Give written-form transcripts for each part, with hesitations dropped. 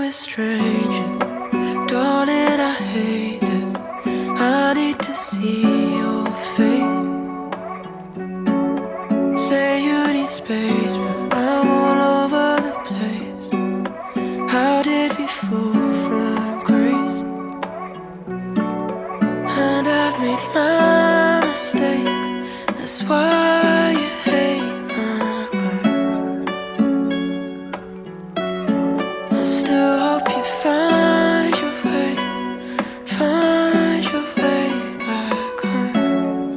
with strangers. Darling, I hate this. I need to see your face. Say you need space, but I'm all over the place. How did we fall from grace? And I've made my mistakes. That's why you hate my words. I still hope you find your way back home.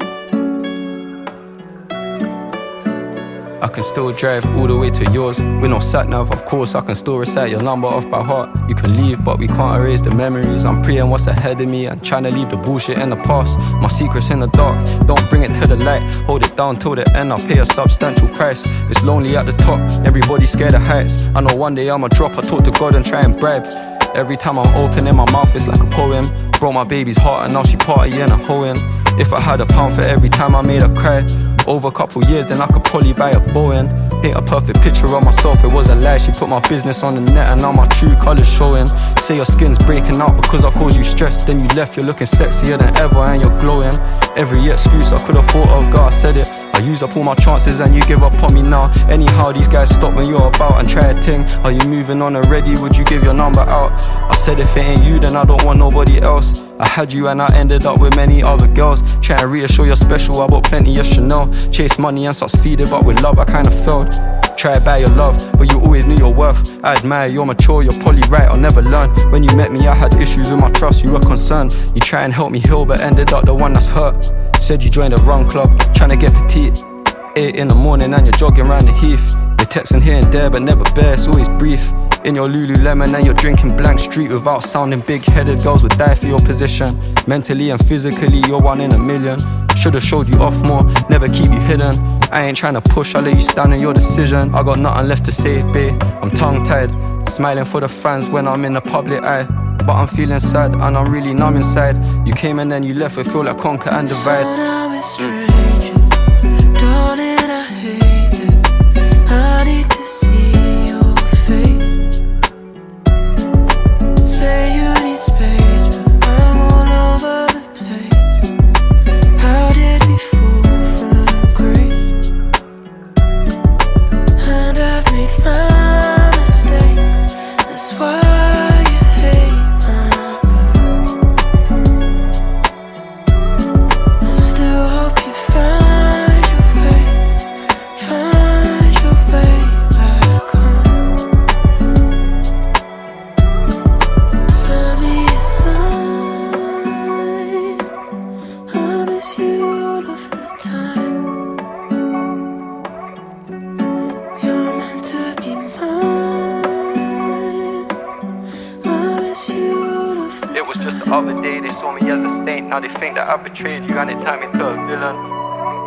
I can still drive all the way to yours with no sat-nav, of course. I can still recite your number off by heart. You can leave, but we can't erase the memories. I'm praying what's ahead of me and trying to leave the bullshit in the past. My secret's in the dark, don't bring it to the light. Hold it down till the end, I'll pay a substantial price. It's lonely at the top, everybody's scared of heights. I know one day I'ma drop, I talk to God and try and bribe. Every time I'm opening my mouth, it's like a poem. Broke my baby's heart and now she partying and hoeing. If I had £1 for every time I made her cry, over a couple years, then I could probably buy a Boeing. Paint a perfect picture of myself, it was a lie. She put my business on the net and now my true colours showing. Say your skin's breaking out because I caused you stress. Then you left, you're looking sexier than ever and you're glowing. Every excuse I could have thought of, God, I said it. I use up all my chances and you give up on me now. Anyhow, these guys stop when you're about and try a ting. Are you moving on already? Would you give your number out? I said if it ain't you, then I don't want nobody else. I had you and I ended up with many other girls. Trying to reassure you're special, I bought plenty of Chanel. Chase money and succeeded, but with love I kinda failed. Try to buy your love, but you always knew your worth. I admire you're mature, you're probably right, I'll never learn. When you met me I had issues with my trust, you were concerned. You try and help me heal, but ended up the one that's hurt. Said you joined the wrong club, trying to get petite. 8 in the morning and you're jogging round the heath. You're texting here and there but never bare, it's always brief. In your Lululemon and you're drinking blank street without sounding big-headed. Girls would die for your position. Mentally and physically you're 1 in a million. Should've showed you off more, never keep you hidden. I ain't trying to push, I'll let you stand in your decision. I got nothing left to say, babe, I'm tongue-tied. Smiling for the fans when I'm in the public eye. But I'm feeling sad and I'm really numb inside. You came and then you left, it feel like conquer and divide. Darling, I hate this. I need to see your face. Say you need space, but I'm all over the place. How did we fall from grace? And I've made my mistakes. That's why you hate my words. I still hope you find your way back home. Send me a sign. I miss you all of the time. You're meant to be mine. I miss you all of the time. It was just the other day, they saw me as a saint. Now they think that I betrayed you and it turned me to a villain.